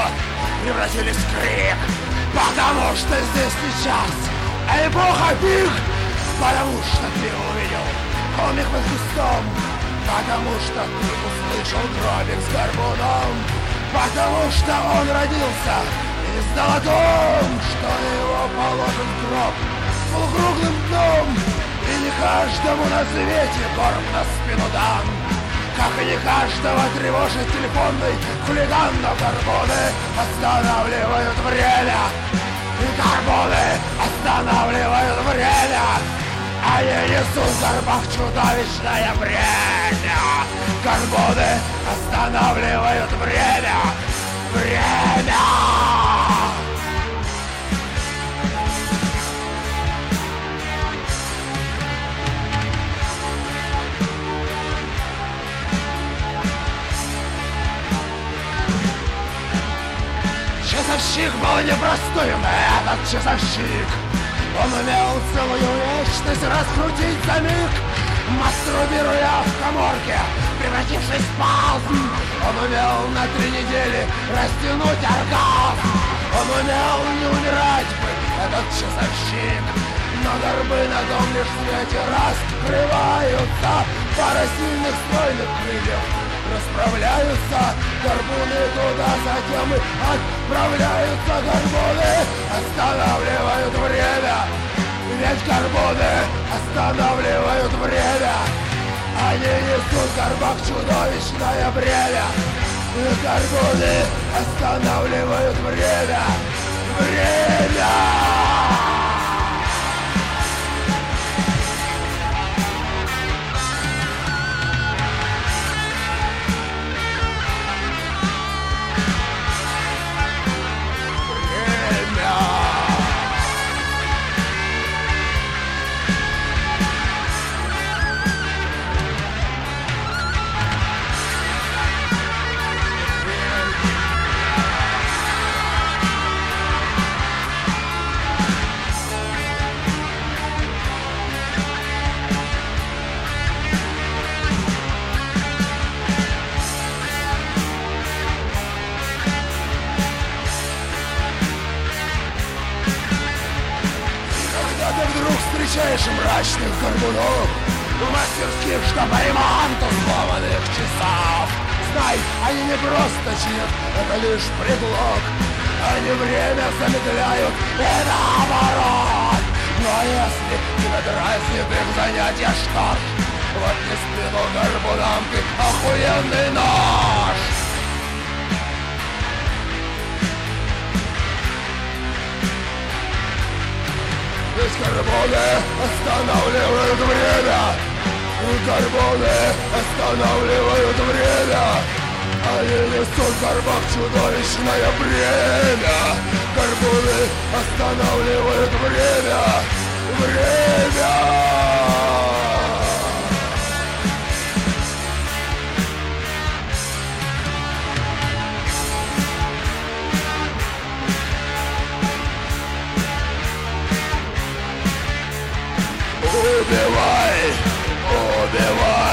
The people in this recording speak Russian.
превратились в крик, потому что здесь сейчас эпоха пик, потому что ты увидел комик под кустом, потому что ты услышал гробик с горбуном, потому что он родился и знал о том, что его положен в гроб с полукруглым дном, и не каждому на свете горб на спину дан, как и не каждого тревожит телефонный хулиган, но горбуны останавливают время, и горбуны останавливают время. Они несут в горбах чудовищное бремя. Горбуны останавливают время. Время! Часовщик был непростым, этот часовщик. Он умел целую вечность раскрутить за миг, мастурбируя в каморке, превратившись в спазм. Он умел на 3 недели растянуть оргазм. Он умел не умирать быть, этот часовщик. Но горбы на том лишь свете раскрываются, пара сильных стройных крыльев расправляются, горбуны туда, затем и отправляются. Горбуны останавливают время, ведь горбуны останавливают время. Они несут в горбах чудовищное бремя, и горбуны останавливают время. Время! Встречаешь мрачных горбунов, мастерских штаб-ремонту сломанных часов. Знай, они не просто чит, это лишь предлог. Они время замедляют и наоборот. Но если тебя дразнит их занятия, что ж, вот не спину горбунам ты охуенный нож. Ведь горбуны останавливают время. Горбуны останавливают время. Они несут в горбах чудовищное бремя. Горбуны останавливают время. Время! Убивай! Убивай!